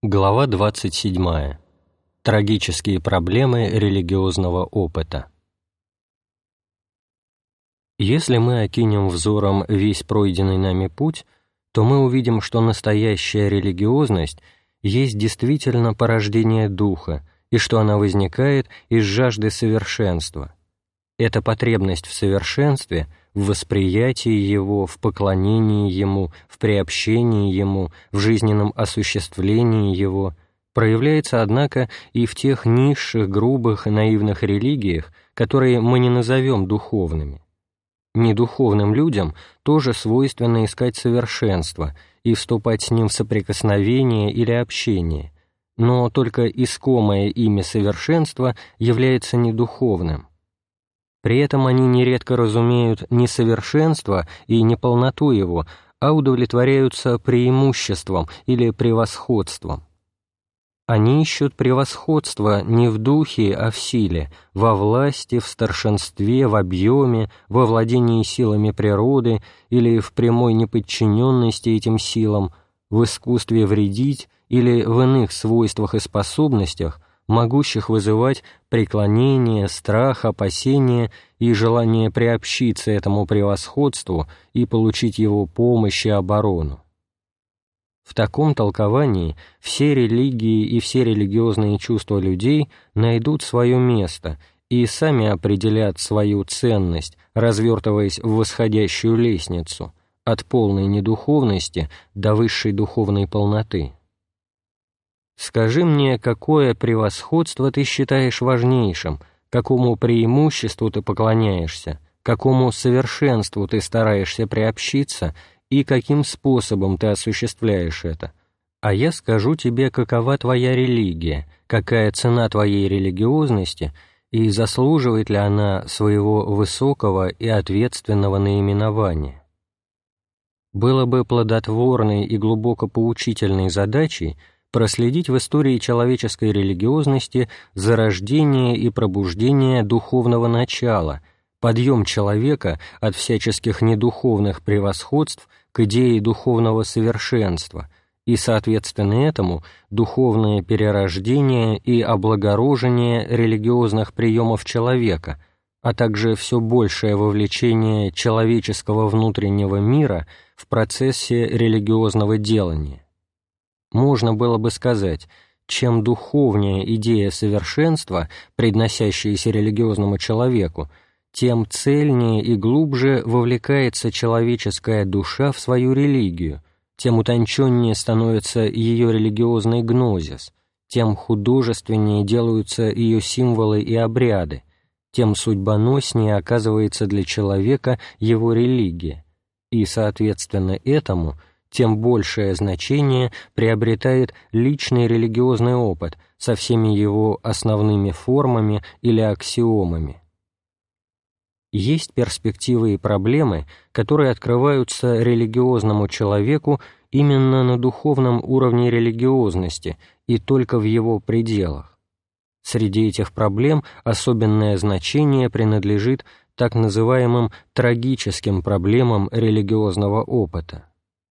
Глава 27. Трагические проблемы религиозного опыта. Если мы окинем взором весь пройденный нами путь, то мы увидим, что настоящая религиозность есть действительно порождение духа, и что она возникает из жажды совершенства. Эта потребность в совершенстве, в восприятии его, в поклонении ему, в приобщении ему, в жизненном осуществлении его, проявляется, однако, и в тех низших, грубых и наивных религиях, которые мы не назовем духовными. Недуховным людям тоже свойственно искать совершенство и вступать с ним в соприкосновение или общение, но только искомое ими совершенство является недуховным. При этом они нередко разумеют не совершенство и не полноту его, а удовлетворяются преимуществом или превосходством. Они ищут превосходство не в духе, а в силе, во власти, в старшинстве, в объеме, во владении силами природы или в прямой неподчиненности этим силам, в искусстве вредить или в иных свойствах и способностях, могущих вызывать преклонение, страх, опасение и желание приобщиться этому превосходству и получить его помощь и оборону. В таком толковании все религии и все религиозные чувства людей найдут свое место и сами определят свою ценность, развертываясь в восходящую лестницу, от полной недуховности до высшей духовной полноты. Скажи мне, какое превосходство ты считаешь важнейшим, какому преимуществу ты поклоняешься, какому совершенству ты стараешься приобщиться и каким способом ты осуществляешь это, а я скажу тебе, какова твоя религия, какая цена твоей религиозности и заслуживает ли она своего высокого и ответственного наименования. Было бы плодотворной и глубоко поучительной задачей проследить в истории человеческой религиозности зарождение и пробуждение духовного начала, подъем человека от всяческих недуховных превосходств к идее духовного совершенства и, соответственно этому, духовное перерождение и облагорожение религиозных приемов человека, а также все большее вовлечение человеческого внутреннего мира в процессе религиозного делания. Можно было бы сказать, чем духовнее идея совершенства, предносящаяся религиозному человеку, тем цельнее и глубже вовлекается человеческая душа в свою религию, тем утонченнее становится ее религиозный гнозис, тем художественнее делаются ее символы и обряды, тем судьбоноснее оказывается для человека его религия, и, соответственно этому, тем большее значение приобретает личный религиозный опыт со всеми его основными формами или аксиомами. Есть перспективы и проблемы, которые открываются религиозному человеку именно на духовном уровне религиозности и только в его пределах. Среди этих проблем особенное значение принадлежит так называемым трагическим проблемам религиозного опыта.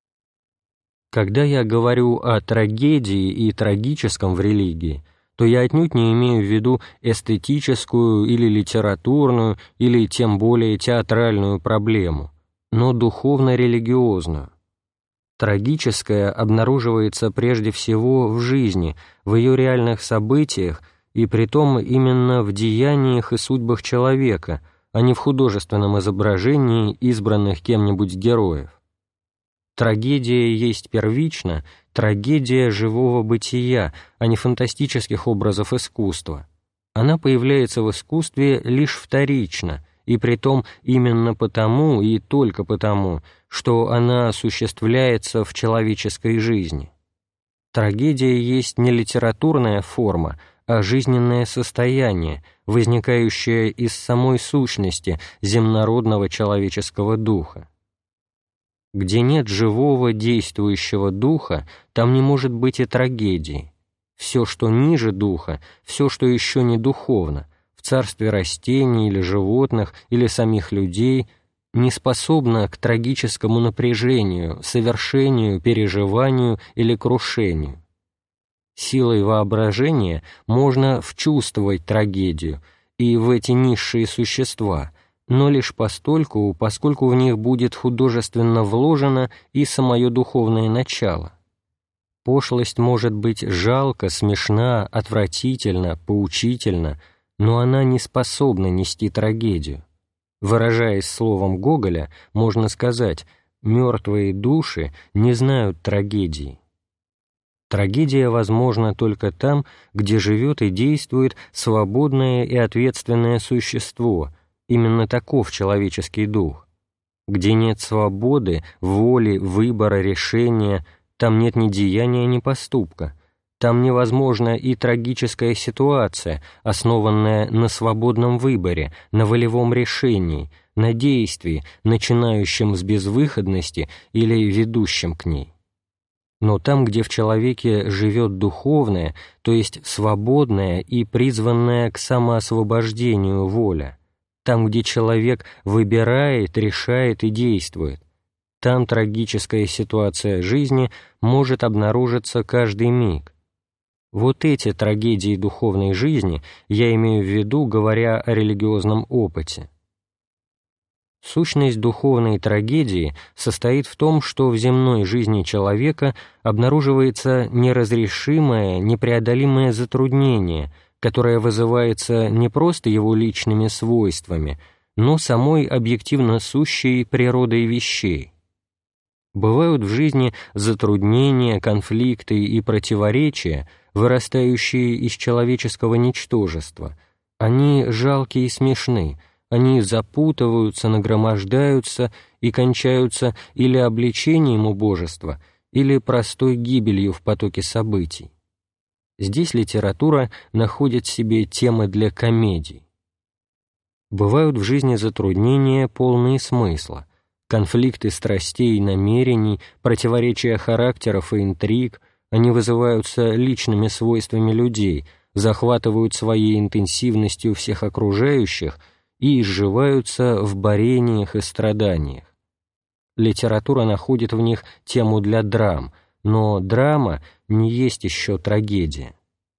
Когда я говорю о трагедии и трагическом в религии, то я отнюдь не имею в виду эстетическую или литературную, или тем более театральную проблему, но духовно-религиозную. Трагическое обнаруживается прежде всего в жизни, в ее реальных событиях, и притом именно в деяниях и судьбах человека, а не в художественном изображении избранных кем-нибудь героев. Трагедия есть первично трагедия живого бытия, а не фантастических образов искусства. Она появляется в искусстве лишь вторично, и притом именно потому и только потому, что она осуществляется в человеческой жизни. Трагедия есть не литературная форма, а жизненное состояние, возникающее из самой сущности земнородного человеческого духа. Где нет живого действующего духа, там не может быть и трагедии. Все, что ниже духа, все, что еще не духовно, в царстве растений или животных, или самих людей, не способно к трагическому напряжению, совершению, переживанию или крушению. Силой воображения можно вчувствовать трагедию и в эти низшие существа, но лишь постольку, поскольку в них будет художественно вложено и самое духовное начало. Пошлость может быть жалка, смешна, отвратительна, поучительна, но она не способна нести трагедию. Выражаясь словом Гоголя, можно сказать: «Мертвые души не знают трагедии». Трагедия возможна только там, где живет и действует свободное и ответственное существо, именно таков человеческий дух. Где нет свободы, воли, выбора, решения, там нет ни деяния, ни поступка. Там невозможна и трагическая ситуация, основанная на свободном выборе, на волевом решении, на действии, начинающем с безвыходности или ведущем к ней. Но там, где в человеке живет духовная, то есть свободная и призванная к самоосвобождению воля, там, где человек выбирает, решает и действует, там трагическая ситуация жизни может обнаружиться каждый миг. Вот эти трагедии духовной жизни я имею в виду, говоря о религиозном опыте. Сущность духовной трагедии состоит в том, что в земной жизни человека обнаруживается неразрешимое, непреодолимое затруднение, которое вызывается не просто его личными свойствами, но самой объективно сущей природой вещей. Бывают в жизни затруднения, конфликты и противоречия, вырастающие из человеческого ничтожества. Они жалки и смешны, они запутываются, нагромождаются и кончаются или обличением убожества, или простой гибелью в потоке событий. Здесь литература находит себе темы для комедий. Бывают в жизни затруднения, полные смысла, конфликты страстей и намерений, противоречия характеров и интриг, они вызываются личными свойствами людей, захватывают своей интенсивностью всех окружающих и изживаются в борениях и страданиях. Литература находит в них тему для драм, но драма не есть еще трагедия.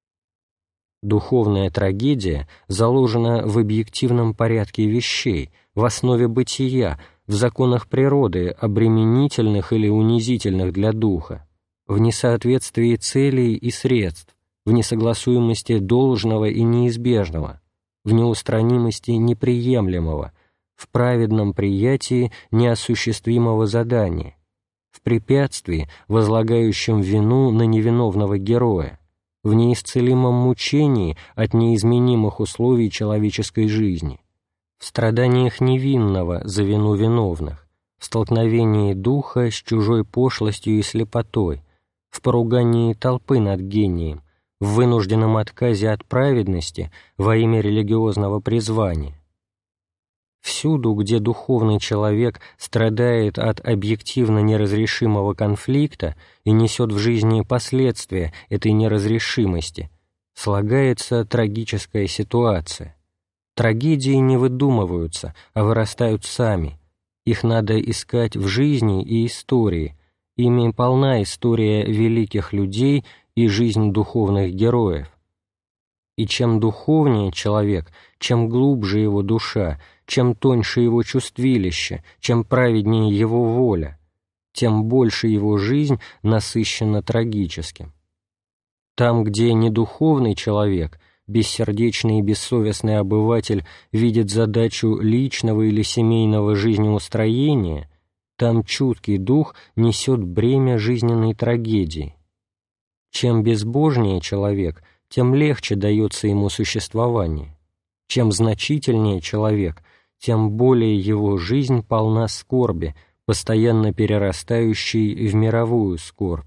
Духовная трагедия заложена в объективном порядке вещей, в основе бытия, в законах природы, обременительных или унизительных для духа, в несоответствии целей и средств, в несогласуемости должного и неизбежного, в неустранимости неприемлемого, в праведном приятии неосуществимого задания, в препятствии, возлагающем вину на невиновного героя, в неисцелимом мучении от неизменимых условий человеческой жизни, в страданиях невинного за вину виновных, в столкновении духа с чужой пошлостью и слепотой, в поругании толпы над гением, в вынужденном отказе от праведности во имя религиозного призвания. Всюду, где духовный человек страдает от объективно неразрешимого конфликта и несет в жизни последствия этой неразрешимости, слагается трагическая ситуация. Трагедии не выдумываются, а вырастают сами. Их надо искать в жизни и истории. Ими полна история великих людей и жизнь духовных героев. И чем духовнее человек, чем глубже его душа, чем тоньше его чувствилище, чем праведнее его воля, тем больше его жизнь насыщена трагическим. Там, где недуховный человек, бессердечный и бессовестный обыватель видит задачу личного или семейного жизнеустроения, там чуткий дух несет бремя жизненной трагедии. Чем безбожнее человек, тем легче дается ему существование. Чем значительнее человек, тем более его жизнь полна скорби, постоянно перерастающей в мировую скорбь.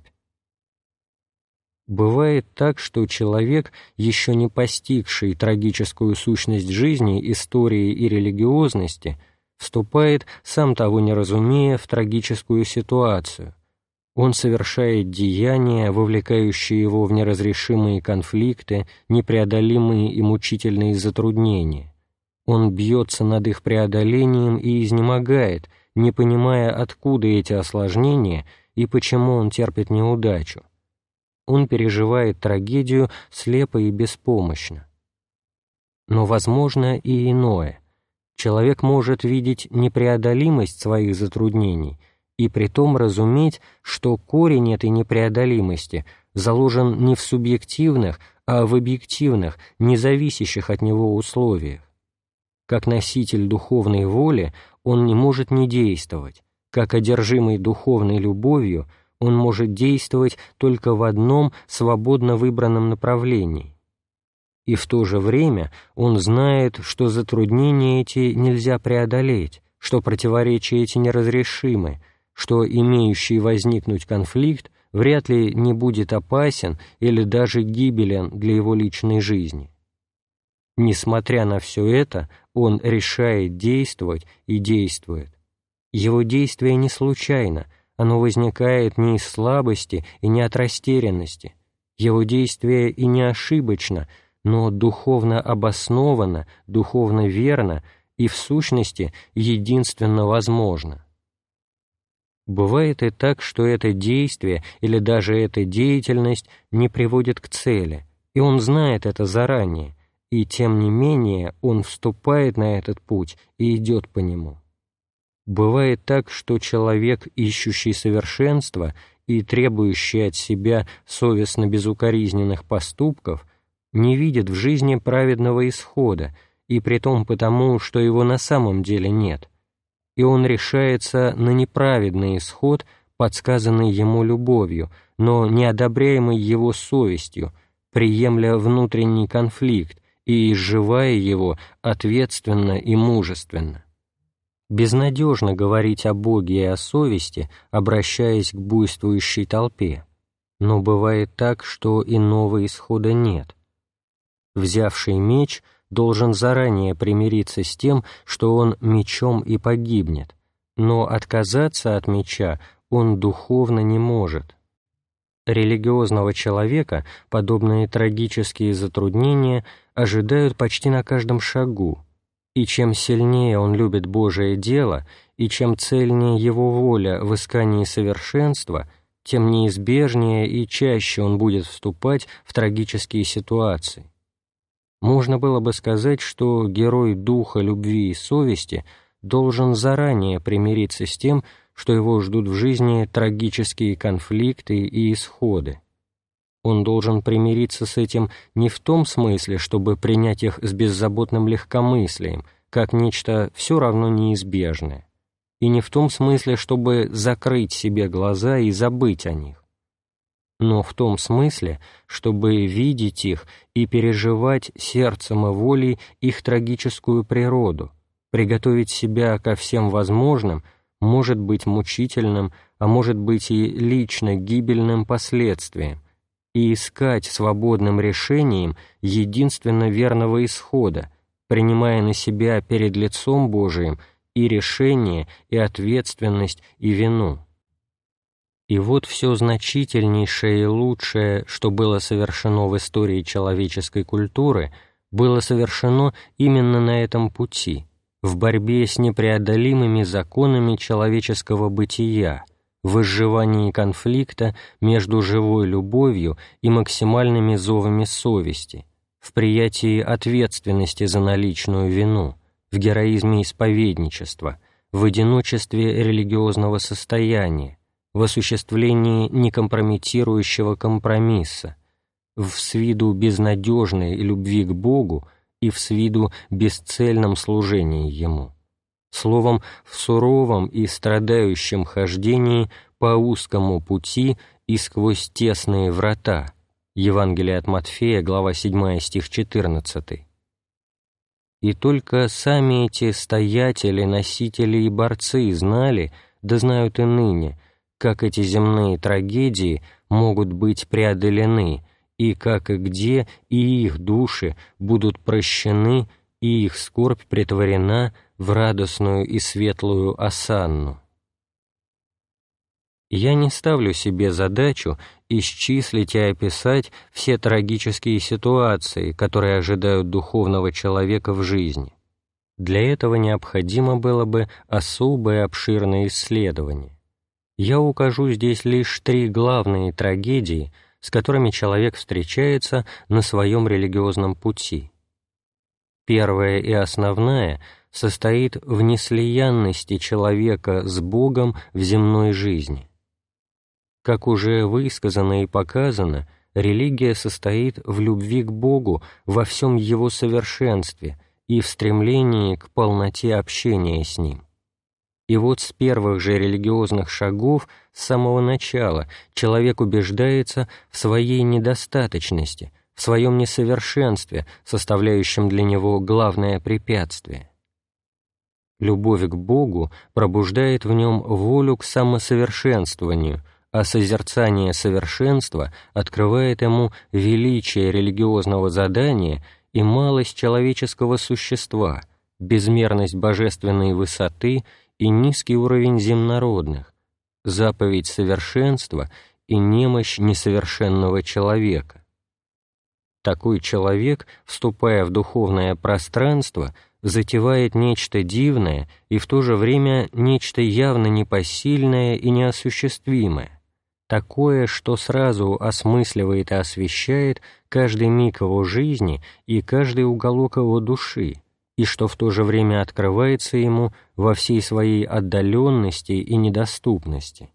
Бывает так, что человек, еще не постигший трагическую сущность жизни, истории и религиозности, вступает, сам того не разумея, в трагическую ситуацию. Он совершает деяния, вовлекающие его в неразрешимые конфликты, непреодолимые и мучительные затруднения. Он бьется над их преодолением и изнемогает, не понимая, откуда эти осложнения и почему он терпит неудачу. он переживает трагедию слепо и беспомощно. Но возможно и иное. Человек может видеть непреодолимость своих затруднений и притом разуметь, что корень этой непреодолимости заложен не в субъективных, а в объективных, независящих от него условиях. Как носитель духовной воли он не может не действовать, как одержимый духовной любовью он может действовать только в одном свободно выбранном направлении. И в то же время он знает, что затруднения эти нельзя преодолеть, что противоречия эти неразрешимы, что имеющий возникнуть конфликт вряд ли не будет опасен или даже гибелен для его личной жизни. Несмотря на все это, он решает действовать и действует. Его действие не случайно, оно возникает не из слабости и не от растерянности. Его действие и не ошибочно, но духовно обоснованно, духовно верно и, в сущности, единственно возможно. Бывает и так, что это действие или даже эта деятельность не приводит к цели, и он знает это заранее, и тем не менее он вступает на этот путь и идет по нему. Бывает так, что человек, ищущий совершенства и требующий от себя совестно безукоризненных поступков, не видит в жизни праведного исхода, и притом потому, что его на самом деле нет, и он решается на неправедный исход, подсказанный ему любовью, но не одобряемый его совестью, приемля внутренний конфликт и изживая его ответственно и мужественно. Безнадежно говорить о Боге и о совести, обращаясь к буйствующей толпе, но бывает так, что иного исхода нет. Взявший меч должен заранее примириться с тем, что он мечом и погибнет, но отказаться от меча он духовно не может. Религиозного человека подобные трагические затруднения ожидают почти на каждом шагу, и чем сильнее он любит Божие дело, и чем цельнее его воля в искании совершенства, тем неизбежнее и чаще он будет вступать в трагические ситуации. Можно было бы сказать, что герой духа любви и совести должен заранее примириться с тем, что его ждут в жизни трагические конфликты и исходы. Он должен примириться с этим не в том смысле, чтобы принять их с беззаботным легкомыслием, как нечто все равно неизбежное, и не в том смысле, чтобы закрыть себе глаза и забыть о них, но в том смысле, чтобы видеть их и переживать сердцем и волей их трагическую природу, приготовить себя ко всем возможным, может быть мучительным, а может быть и лично гибельным последствиям, и искать свободным решением единственно верного исхода, принимая на себя перед лицом Божиим и решение, и ответственность, и вину. И вот все значительнейшее и лучшее, что было совершено в истории человеческой культуры, было совершено именно на этом пути, в борьбе с непреодолимыми законами человеческого бытия, в изживании конфликта между живой любовью и максимальными зовами совести, в приятии ответственности за наличную вину, в героизме исповедничества, в одиночестве религиозного состояния, в осуществлении некомпрометирующего компромисса, в с виду безнадежной любви к Богу и в с виду бесцельном служении Ему. Словом, в суровом и страдающем хождении по узкому пути и сквозь тесные врата. Евангелие от Матфея, глава 7, стих 14. И только сами эти стоятели, носители и борцы знали, да знают и ныне, как эти земные трагедии могут быть преодолены, и как и где и их души будут прощены, и их скорбь претворена в радостную и светлую осанну. Я не ставлю себе задачу исчислить и описать все трагические ситуации, которые ожидают духовного человека в жизни. Для этого необходимо было бы особое обширное исследование. Я укажу здесь лишь 3 главные трагедии, с которыми человек встречается на своем религиозном пути. Первая и основная состоит в неслиянности человека с Богом в земной жизни. Как уже высказано и показано, религия состоит в любви к Богу во всем Его совершенстве и в стремлении к полноте общения с Ним. И вот с первых же религиозных шагов, с самого начала, человек убеждается в своей недостаточности, в своем несовершенстве, составляющем для него главное препятствие. Любовь к Богу пробуждает в нем волю к самосовершенствованию, а созерцание совершенства открывает ему величие религиозного задания и малость человеческого существа, безмерность божественной высоты и низкий уровень земнородных, заповедь совершенства и немощь несовершенного человека. Такой человек, вступая в духовное пространство, затевает нечто дивное и в то же время нечто явно непосильное и неосуществимое, такое, что сразу осмысливает и освещает каждый миг его жизни и каждый уголок его души, и что в то же время открывается ему во всей своей отдаленности и недоступности.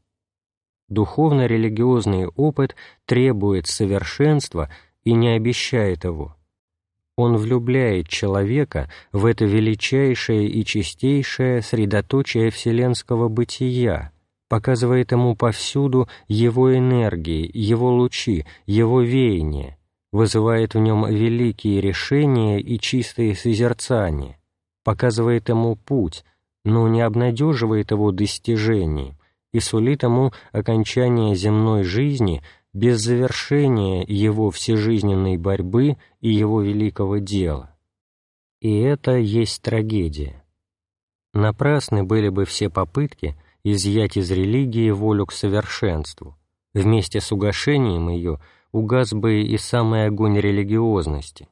Духовно-религиозный опыт требует совершенства и не обещает его. Он влюбляет человека в это величайшее и чистейшее средоточие вселенского бытия, показывает ему повсюду его энергии, его лучи, его веяния, вызывает в нем великие решения и чистые созерцания, показывает ему путь, но не обнадеживает его достижением и сулит ему окончание земной жизни без завершения его всежизненной борьбы и его великого дела. И это есть трагедия. Напрасны были бы все попытки изъять из религии волю к совершенству. Вместе с угошением ее угас бы и самый огонь религиозности.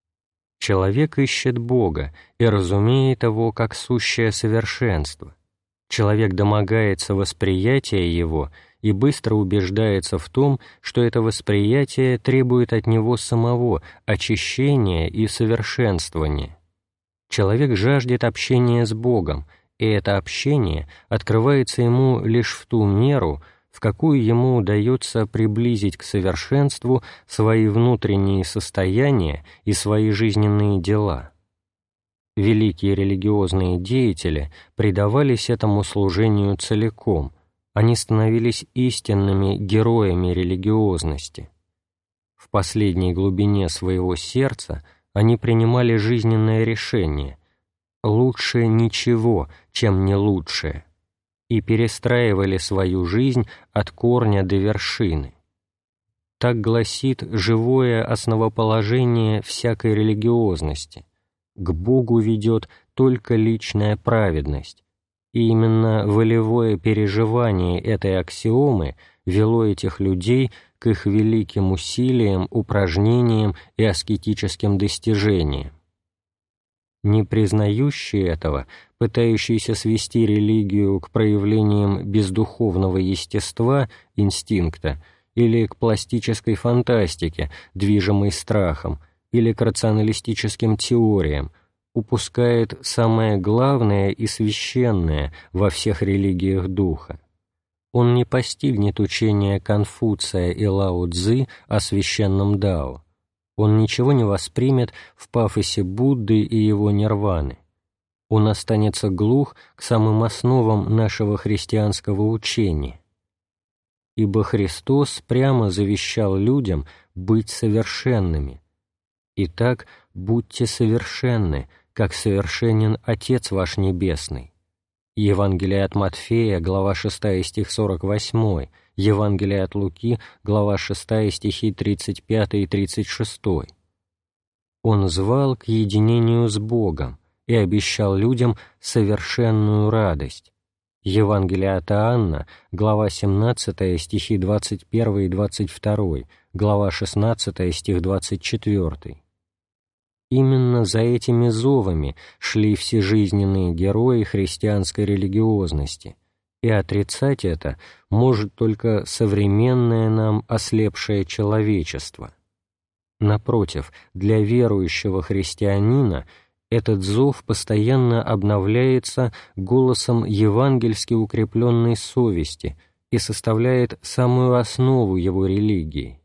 Человек ищет Бога и разумеет его как сущее совершенство. Человек домогается восприятия его и быстро убеждается в том, что это восприятие требует от него самого очищения и совершенствования. Человек жаждет общения с Богом, и это общение открывается ему лишь в ту меру, в какую ему удается приблизить к совершенству свои внутренние состояния и свои жизненные дела. Великие религиозные деятели предавались этому служению целиком, они становились истинными героями религиозности. В последней глубине своего сердца они принимали жизненное решение «лучше ничего, чем не лучшее», и перестраивали свою жизнь от корня до вершины. Так гласит живое основоположение всякой религиозности. К Богу ведет только личная праведность, и именно волевое переживание этой аксиомы вело этих людей к их великим усилиям, упражнениям и аскетическим достижениям. Не признающие этого, пытающиеся свести религию к проявлениям бездуховного естества, инстинкта, или к пластической фантастике, движимой страхом, или к рационалистическим теориям, упускает самое главное и священное во всех религиях духа. Он не постигнет учения Конфуция и Лао Цзы о священном Дао. Он ничего не воспримет в пафосе Будды и его нирваны. Он останется глух к самым основам нашего христианского учения. Ибо Христос прямо завещал людям быть совершенными. Итак, будьте совершенны, как совершенен Отец ваш Небесный. Евангелие от Матфея, глава 6, стих 48, Евангелие от Луки, глава 6, стихи 35 и 36. Он звал к единению с Богом и обещал людям совершенную радость. Евангелие от Иоанна, глава 17, стихи 21 и 22, глава 16, стих 24. Именно за этими зовами шли все жизненные герои христианской религиозности, и отрицать это может только современное нам ослепшее человечество. Напротив, для верующего христианина этот зов постоянно обновляется голосом евангельски укрепленной совести и составляет самую основу его религии.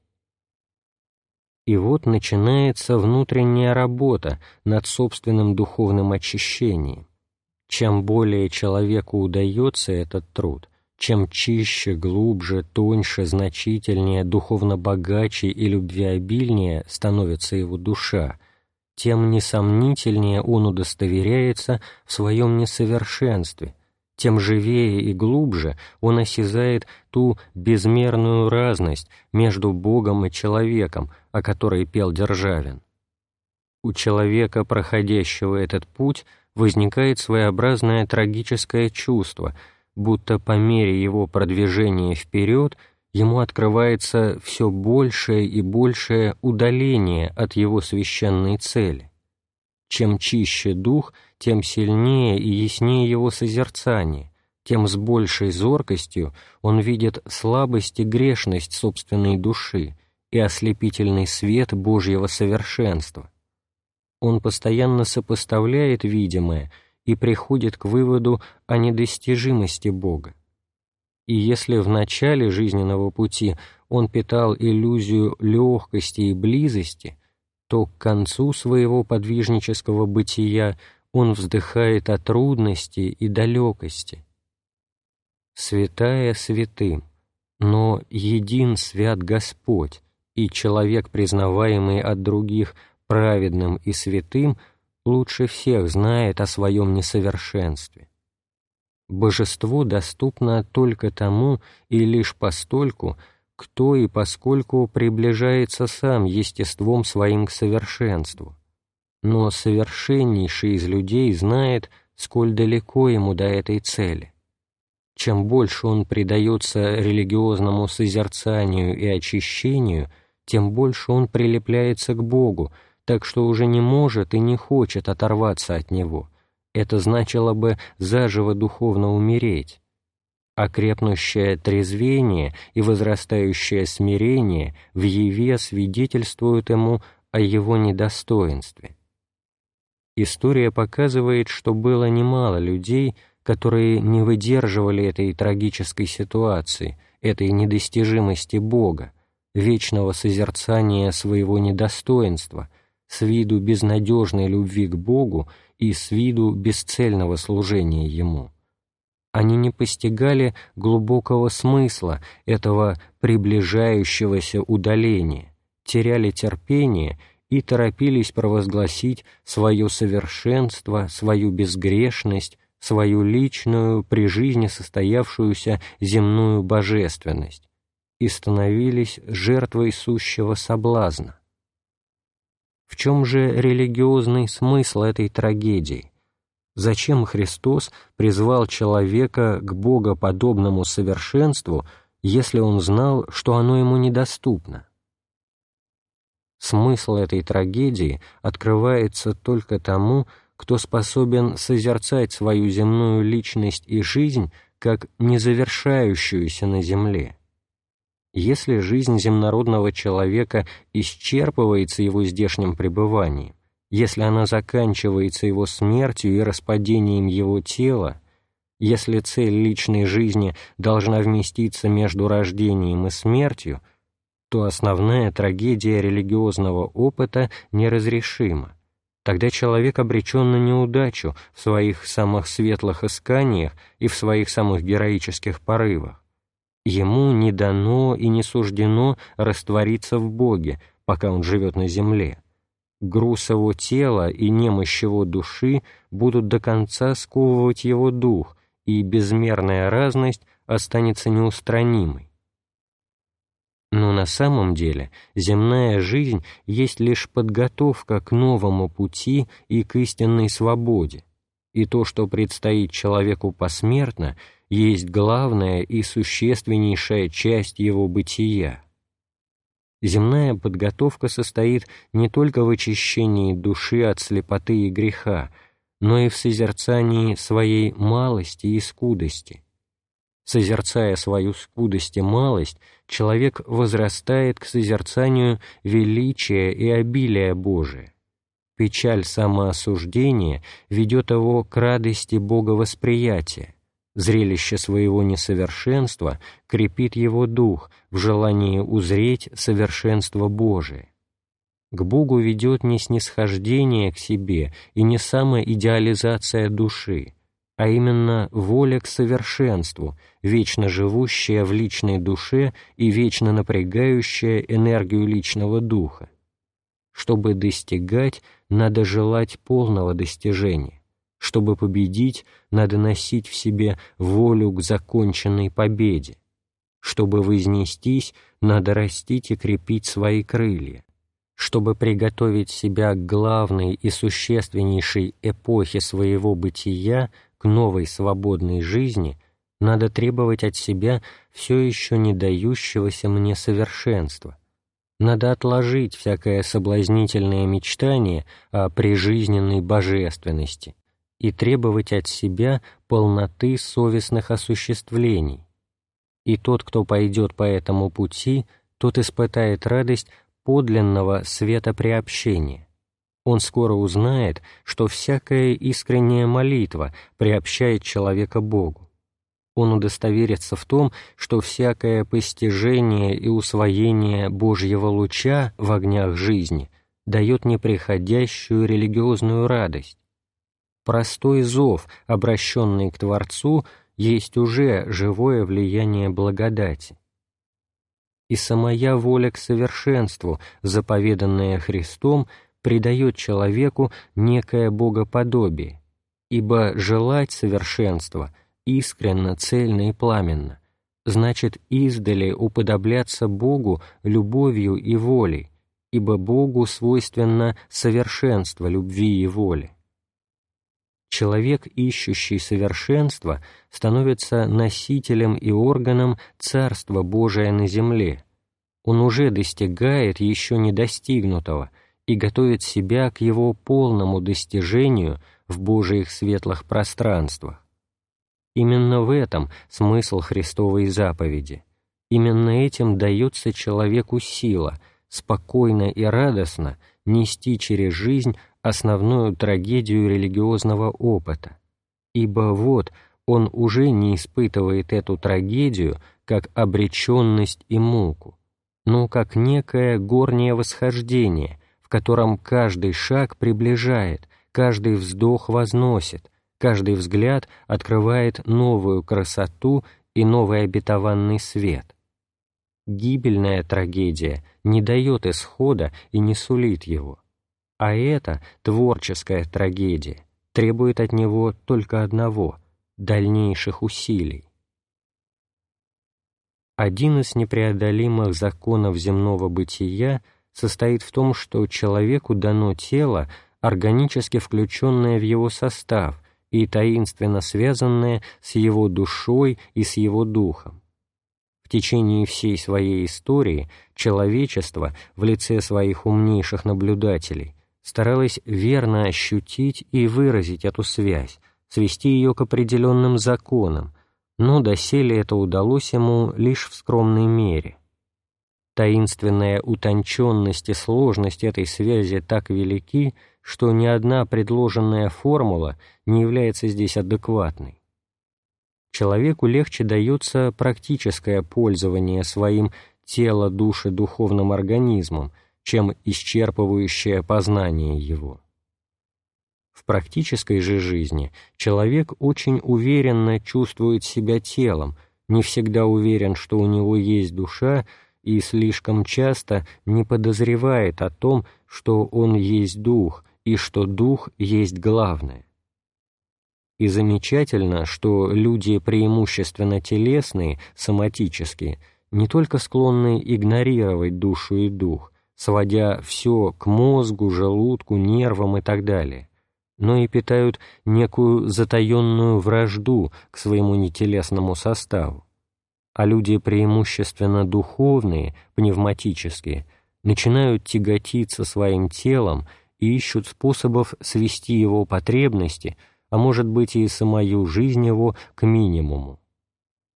И вот начинается внутренняя работа над собственным духовным очищением. Чем более человеку удается этот труд, чем чище, глубже, тоньше, значительнее, духовно богаче и любвеобильнее становится его душа, тем несомнительнее он удостоверяется в своем несовершенстве, тем живее и глубже он осязает ту безмерную разность между Богом и человеком, о которой пел Державин. У человека, проходящего этот путь, возникает своеобразное трагическое чувство, будто по мере его продвижения вперед ему открывается все большее и большее удаление от его священной цели. Чем чище дух, тем сильнее и яснее его созерцание, тем с большей зоркостью он видит слабость и грешность собственной души и ослепительный свет Божьего совершенства. Он постоянно сопоставляет видимое и приходит к выводу о недостижимости Бога. И если в начале жизненного пути он питал иллюзию легкости и близости, то к концу своего подвижнического бытия он вздыхает о трудности и далекости. «Святая святым, но един свят Господь, и человек, признаваемый от других праведным и святым, лучше всех знает о своем несовершенстве. Божество доступно только тому и лишь постольку, кто и поскольку приближается сам естеством своим к совершенству. Но совершеннейший из людей знает, сколь далеко ему до этой цели. Чем больше он предается религиозному созерцанию и очищению, тем больше он прилепляется к Богу, так что уже не может и не хочет оторваться от Него. Это значило бы заживо духовно умереть. А крепнущее трезвение и возрастающее смирение в яве свидетельствуют ему о его недостоинстве. История показывает, что было немало людей, которые не выдерживали этой трагической ситуации, этой недостижимости Бога, вечного созерцания своего недостоинства, с виду безнадежной любви к Богу и с виду бесцельного служения Ему. Они не постигали глубокого смысла этого приближающегося удаления, теряли терпение и торопились провозгласить свое совершенство, свою безгрешность, свою личную, при жизни состоявшуюся земную божественность и становились жертвой сущего соблазна. В чем же религиозный смысл этой трагедии? Зачем Христос призвал человека к богоподобному совершенству, если Он знал, что оно ему недоступно? Смысл этой трагедии открывается только тому, кто способен созерцать свою земную личность и жизнь как незавершающуюся на земле. Если жизнь земнородного человека исчерпывается его здешним пребыванием, если она заканчивается его смертью и распадением его тела, если цель личной жизни должна вместиться между рождением и смертью, то основная трагедия религиозного опыта неразрешима. Тогда человек обречен на неудачу в своих самых светлых исканиях и в своих самых героических порывах. Ему не дано и не суждено раствориться в Боге, пока он живет на земле. Груз его тела и немощь его души будут до конца сковывать его дух, и безмерная разность останется неустранимой. Но на самом деле земная жизнь есть лишь подготовка к новому пути и к истинной свободе, и то, что предстоит человеку посмертно, есть главная и существеннейшая часть его бытия. Земная подготовка состоит не только в очищении души от слепоты и греха, но и в созерцании своей малости и скудости. Созерцая свою скудость и малость, человек возрастает к созерцанию величия и обилия Божия. Печаль самоосуждения ведет его к радости боговосприятия. Зрелище своего несовершенства крепит его дух в желании узреть совершенство Божие. К Богу ведет не снисхождение к себе и не самоидеализация души, а именно воля к совершенству, вечно живущая в личной душе и вечно напрягающая энергию личного духа. Чтобы достигать, надо желать полного достижения. Чтобы победить, надо носить в себе волю к законченной победе. Чтобы вознестись, надо растить и крепить свои крылья. Чтобы приготовить себя к главной и существеннейшей эпохе своего бытия, к новой свободной жизни, надо требовать от себя все еще не дающегося мне совершенства. Надо отложить всякое соблазнительное мечтание о прижизненной божественности и требовать от себя полноты совестных осуществлений. И тот, кто пойдет по этому пути, тот испытает радость подлинного светоприобщения. Он скоро узнает, что всякая искренняя молитва приобщает человека Богу. Он удостоверится в том, что всякое постижение и усвоение Божьего луча в огнях жизни дает неприходящую религиозную радость. Простой зов, обращенный к Творцу, есть уже живое влияние благодати. И самая воля к совершенству, заповеданная Христом, придает человеку некое богоподобие, ибо желать совершенства искренно, цельно и пламенно значит издали уподобляться Богу любовью и волей, ибо Богу свойственно совершенство любви и воли. Человек, ищущий совершенства, становится носителем и органом Царства Божия на земле. Он уже достигает еще не достигнутого и готовит себя к его полному достижению в Божиих светлых пространствах. Именно в этом смысл Христовой заповеди. Именно этим дается человеку сила спокойно и радостно нести через жизнь основную трагедию религиозного опыта, ибо вот он уже не испытывает эту трагедию как обреченность и муку, но как некое горнее восхождение, в котором каждый шаг приближает, каждый вздох возносит, каждый взгляд открывает новую красоту и новый обетованный свет. Гибельная трагедия не дает исхода и не сулит его. А эта творческая трагедия требует от него только одного — дальнейших усилий. Один из непреодолимых законов земного бытия состоит в том, что человеку дано тело, органически включенное в его состав и таинственно связанное с его душой и с его духом. В течение всей своей истории человечество в лице своих умнейших наблюдателей старалось верно ощутить и выразить эту связь, свести ее к определенным законам, но доселе это удалось ему лишь в скромной мере. Таинственная утонченность и сложность этой связи так велики, что ни одна предложенная формула не является здесь адекватной. Человеку легче дается практическое пользование своим тело-душе-духовным организмом, чем исчерпывающее познание его. В практической же жизни человек очень уверенно чувствует себя телом, не всегда уверен, что у него есть душа, и слишком часто не подозревает о том, что он есть дух, и что дух есть главное. И замечательно, что люди преимущественно телесные, соматические, не только склонны игнорировать душу и дух, сводя все к мозгу, желудку, нервам и так далее, но и питают некую затаенную вражду к своему нетелесному составу. А люди преимущественно духовные, пневматические, начинают тяготиться своим телом и ищут способов свести его потребности, а может быть и самую жизнь его, к минимуму.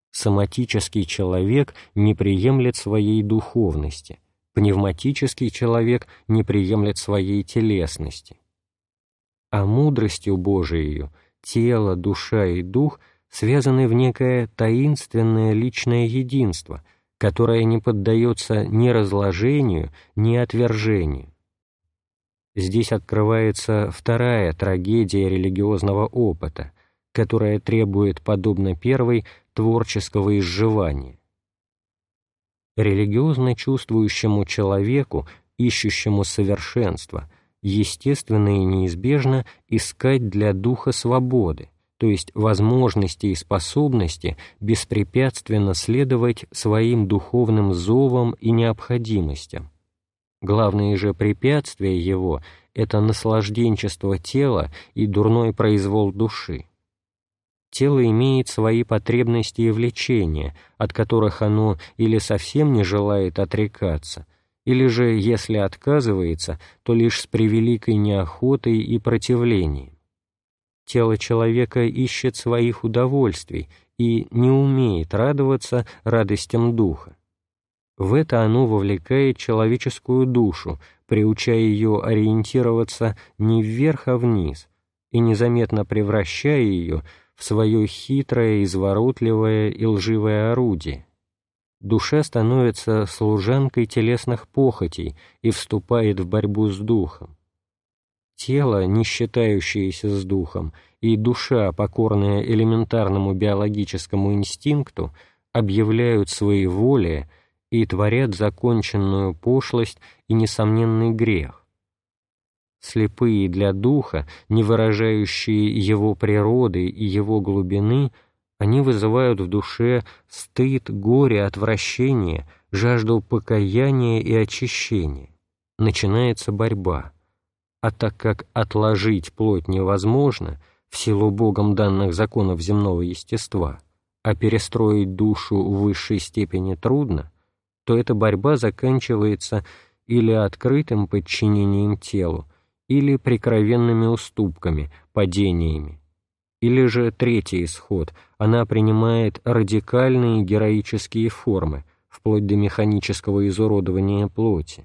Соматический человек не приемлет своей духовности, пневматический человек не приемлет своей телесности. А мудростью Божией тело, душа и дух связаны в некое таинственное личное единство, которое не поддается ни разложению, ни отвержению. Здесь открывается вторая трагедия религиозного опыта, которая требует, подобно первой, творческого изживания. Религиозно чувствующему человеку, ищущему совершенства, естественно и неизбежно искать для духа свободы, то есть возможности и способности беспрепятственно следовать своим духовным зовам и необходимостям. Главное же препятствие его — это наслажденчество тела и дурной произвол души. Тело имеет свои потребности и влечения, от которых оно или совсем не желает отрекаться, или же, если отказывается, то лишь с превеликой неохотой и противлением. Тело человека ищет своих удовольствий и не умеет радоваться радостям духа. В это оно вовлекает человеческую душу, приучая ее ориентироваться не вверх, а вниз, и незаметно превращая ее в свое хитрое, изворотливое и лживое орудие. Душа становится служанкой телесных похотей и вступает в борьбу с духом. Тело, не считающееся с духом, и душа, покорная элементарному биологическому инстинкту, объявляют своеволие и творят законченную пошлость и несомненный грех. Слепые для духа, не выражающие его природы и его глубины, они вызывают в душе стыд, горе, отвращение, жажду покаяния и очищения. Начинается борьба. А так как отложить плоть невозможно, в силу Богом данных законов земного естества, а перестроить душу в высшей степени трудно, то эта борьба заканчивается или открытым подчинением телу, или прикровенными уступками, падениями. Или же третий исход, она принимает радикальные героические формы, вплоть до механического изуродования плоти.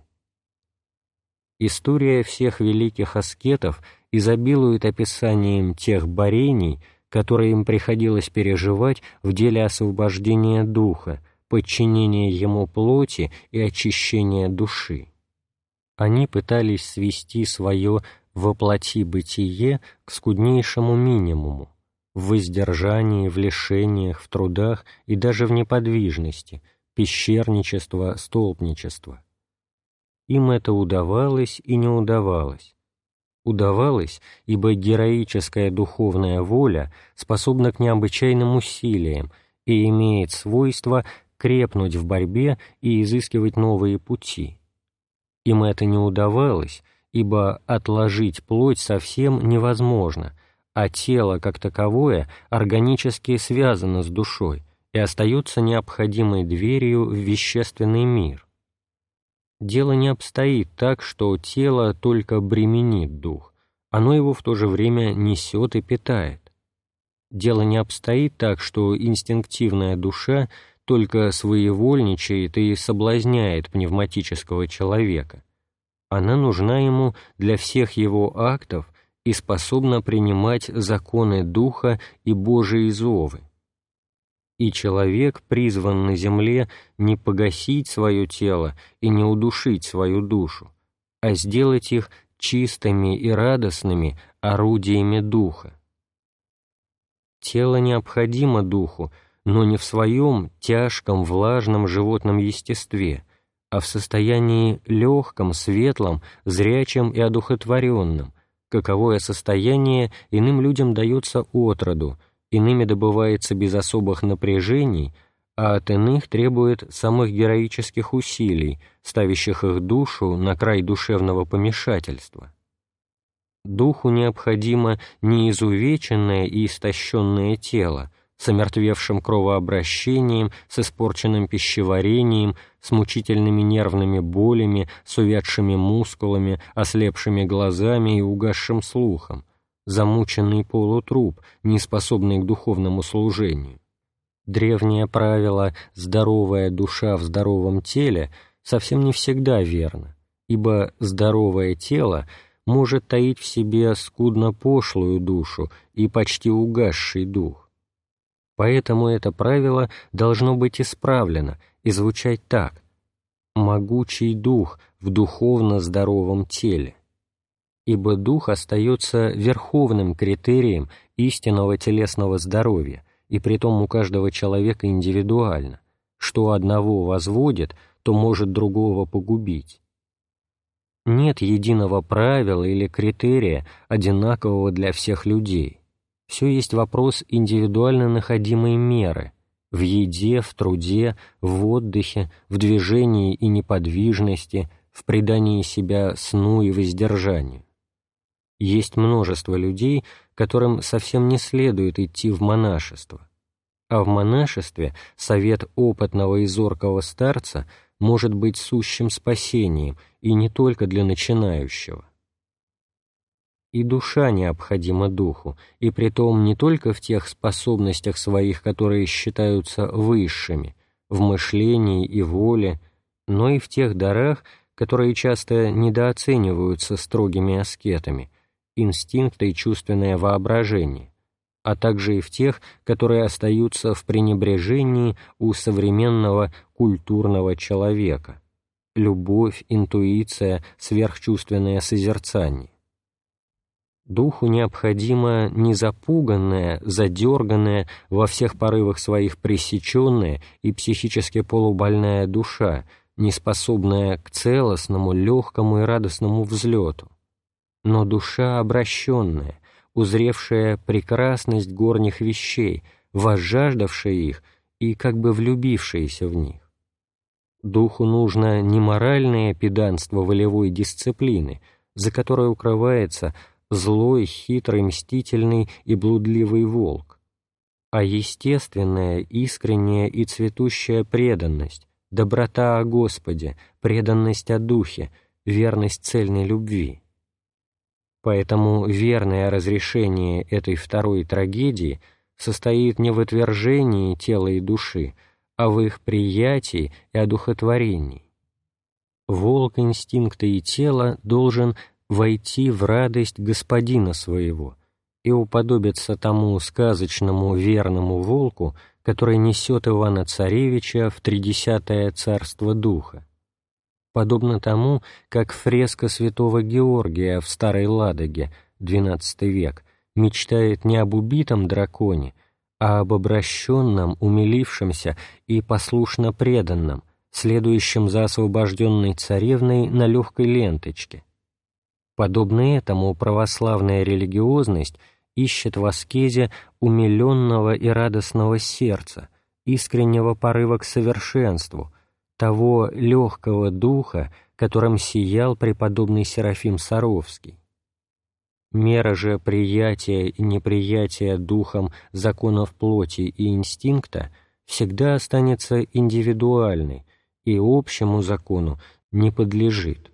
История всех великих аскетов изобилует описанием тех борений, которые им приходилось переживать в деле освобождения духа, подчинения ему плоти и очищения души. Они пытались свести свое «воплоти бытие» к скуднейшему минимуму, в воздержании, в лишениях, в трудах и даже в неподвижности, пещерничество, столпничество. Им это удавалось и не удавалось. Удавалось, ибо героическая духовная воля способна к необычайным усилиям и имеет свойство крепнуть в борьбе и изыскивать новые пути. Им это не удавалось, ибо отложить плоть совсем невозможно, а тело как таковое органически связано с душой и остается необходимой дверью в вещественный мир. Дело не обстоит так, что тело только бременит дух, оно его в то же время несет и питает. Дело не обстоит так, что инстинктивная душа только своевольничает и соблазняет пневматического человека. Она нужна ему для всех его актов и способна принимать законы Духа и Божии зовы. И человек призван на земле не погасить свое тело и не удушить свою душу, а сделать их чистыми и радостными орудиями Духа. Тело необходимо Духу, но не в своем тяжком, влажном животном естестве, а в состоянии легком, светлом, зрячем и одухотворенном, каковое состояние иным людям дается от роду, иными добывается без особых напряжений, а от иных требует самых героических усилий, ставящих их душу на край душевного помешательства. Духу необходимо не изувеченное и истощенное тело, с омертвевшим кровообращением, с испорченным пищеварением, с мучительными нервными болями, с увядшими мускулами, ослепшими глазами и угасшим слухом, замученный полутруп, неспособный к духовному служению. Древнее правило «здоровая душа в здоровом теле» совсем не всегда верно, ибо здоровое тело может таить в себе скудно пошлую душу и почти угасший дух. Поэтому это правило должно быть исправлено и звучать так: «могучий дух в духовно здоровом теле», ибо дух остается верховным критерием истинного телесного здоровья, и притом у каждого человека индивидуально. Что одного возводит, то может другого погубить. Нет единого правила или критерия, одинакового для всех людей. Все есть вопрос индивидуально находимой меры в еде, в труде, в отдыхе, в движении и неподвижности, в предании себя сну и воздержанию. Есть множество людей, которым совсем не следует идти в монашество, а в монашестве совет опытного и зоркого старца может быть сущим спасением, и не только для начинающего. И душа необходима духу, и притом не только в тех способностях своих, которые считаются высшими, в мышлении и воле, но и в тех дарах, которые часто недооцениваются строгими аскетами, инстинкты и чувственное воображение, а также и в тех, которые остаются в пренебрежении у современного культурного человека: любовь, интуиция, сверхчувственное созерцание. Духу необходимо не запуганная, задерганная, во всех порывах своих пресеченная и психически полубольная душа, неспособная к целостному, легкому и радостному взлету, но душа обращенная, узревшая прекрасность горних вещей, возжаждавшая их и как бы влюбившаяся в них. Духу нужно не моральное педанство волевой дисциплины, за которой укрывается злой, хитрый, мстительный и блудливый волк, а естественная, искренняя и цветущая преданность, доброта о Господе, преданность о Духе, верность цельной любви. Поэтому верное разрешение этой второй трагедии состоит не в отвержении тела и души, а в их приятии и одухотворении. Волк инстинкта и тела должен войти в радость господина своего и уподобиться тому сказочному верному волку, который несет Ивана-Царевича в 30-е царство духа, подобно тому, как фреска святого Георгия в Старой Ладоге, XII век, мечтает не об убитом драконе, а об обращенном, умилившемся и послушно преданном, следующем за освобожденной царевной на легкой ленточке. Подобно этому православная религиозность ищет в аскезе умиленного и радостного сердца, искреннего порыва к совершенству, того легкого духа, которым сиял преподобный Серафим Саровский. Мера же приятия и неприятия духом законов плоти и инстинкта всегда останется индивидуальной и общему закону не подлежит.